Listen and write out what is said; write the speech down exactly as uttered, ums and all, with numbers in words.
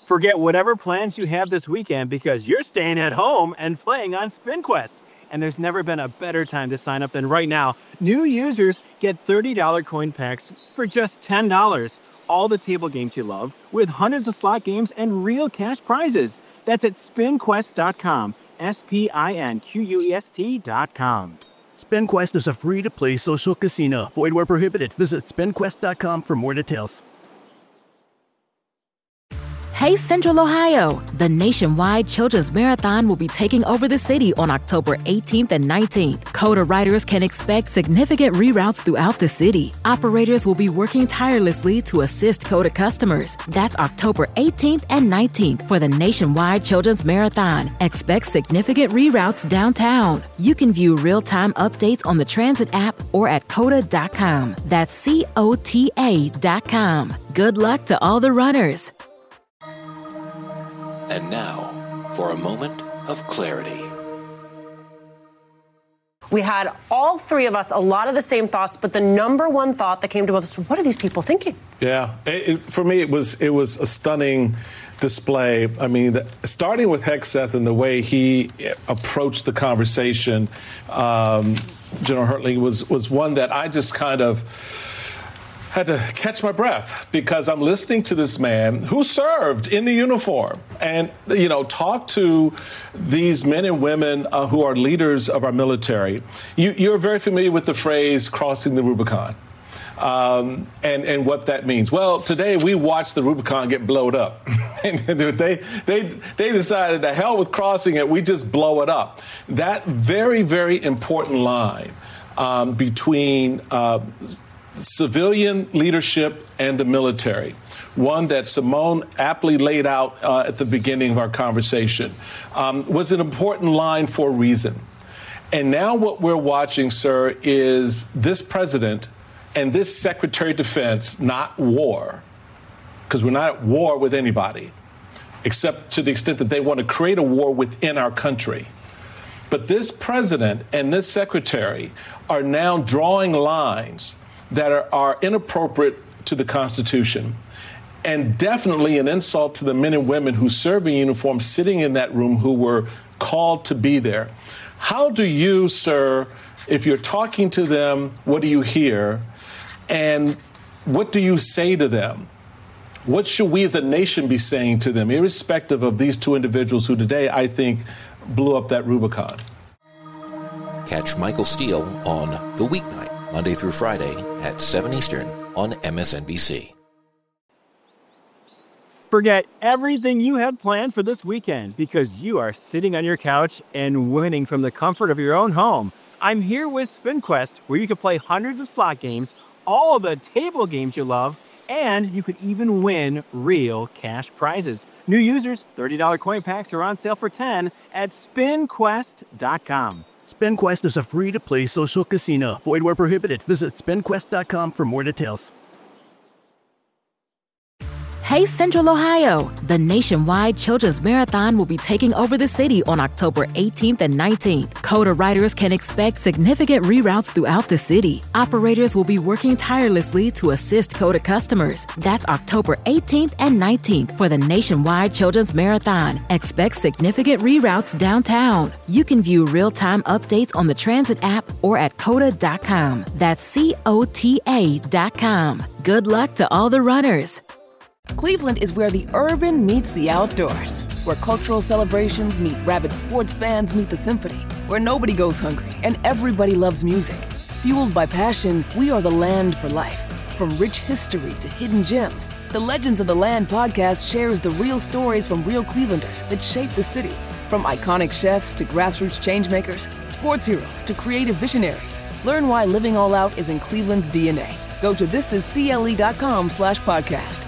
Forget whatever plans you have this weekend because you're staying at home and playing on SpinQuest. And there's never been a better time to sign up than right now. New users get thirty dollars coin packs for just ten dollars. All the table games you love with hundreds of slot games and real cash prizes. That's at spin quest dot com. S P I N Q U E S T dot com. SpinQuest is a free-to-play social casino. Void where prohibited. Visit spin quest dot com for more details. Hey Central Ohio! The nationwide Children's Marathon will be taking over the city on October eighteenth and nineteenth. CODA riders can expect significant reroutes throughout the city. Operators will be working tirelessly to assist CODA customers. That's October eighteenth and nineteenth for the nationwide Children's Marathon. Expect significant reroutes downtown. You can view real-time updates on the Transit app or at coda dot com. That's C O T A dot com. Good luck to all the runners. And now, for a moment of clarity. We had, all three of us, a lot of the same thoughts, but the number one thought that came to us was, what are these people thinking? Yeah, it, it, for me, it was it was a stunning display. I mean, the, starting with Hegseth and the way he approached the conversation, um, General Hertling, was, was one that I just kind of had to catch my breath because I'm listening to this man who served in the uniform and, you know, talk to these men and women uh, who are leaders of our military. You, you're very familiar with the phrase crossing the Rubicon um, and, and what that means. Well, today we watched the Rubicon get blowed up. and they, they, they decided to hell with crossing it. We just blow it up. That very, very important line um, between uh, civilian leadership and the military, one that Simone aptly laid out uh, at the beginning of our conversation, um, was an important line for a reason. And now what we're watching, sir, is this president and this Secretary of Defense, not war, because we're not at war with anybody, except to the extent that they want to create a war within our country. But this president and this secretary are now drawing lines that are, are inappropriate to the Constitution and definitely an insult to the men and women who serve in uniform sitting in that room who were called to be there. How do you, sir, if you're talking to them, what do you hear? And what do you say to them? What should we as a nation be saying to them, irrespective of these two individuals who today, I think, blew up that Rubicon? Catch Michael Steele on The Weeknight, Monday through Friday at seven Eastern on M S N B C. Forget everything you had planned for this weekend because you are sitting on your couch and winning from the comfort of your own home. I'm here with SpinQuest, where you can play hundreds of slot games, all of the table games you love, and you could even win real cash prizes. New users, thirty dollars coin packs are on sale for ten dollars at spin quest dot com. SpinQuest is a free-to-play social casino. Void where prohibited. Visit spin quest dot com for more details. Hey Central Ohio! The nationwide Children's Marathon will be taking over the city on October eighteenth and nineteenth. CODA riders can expect significant reroutes throughout the city. Operators will be working tirelessly to assist CODA customers. That's October eighteenth and nineteenth for the nationwide Children's Marathon. Expect significant reroutes downtown. You can view real-time updates on the Transit app or at coda dot com. That's C O T A dot com. Good luck to all the runners. Cleveland is where the urban meets the outdoors, where cultural celebrations meet rabid sports fans meet the symphony, where nobody goes hungry and everybody loves music. Fueled by passion, we are the land for life. From rich history to hidden gems, the Legends of the Land podcast shares the real stories from real Clevelanders that shape the city. From iconic chefs to grassroots changemakers, sports heroes to creative visionaries, learn why living all out is in Cleveland's D N A. Go to thisiscle.com slash podcast.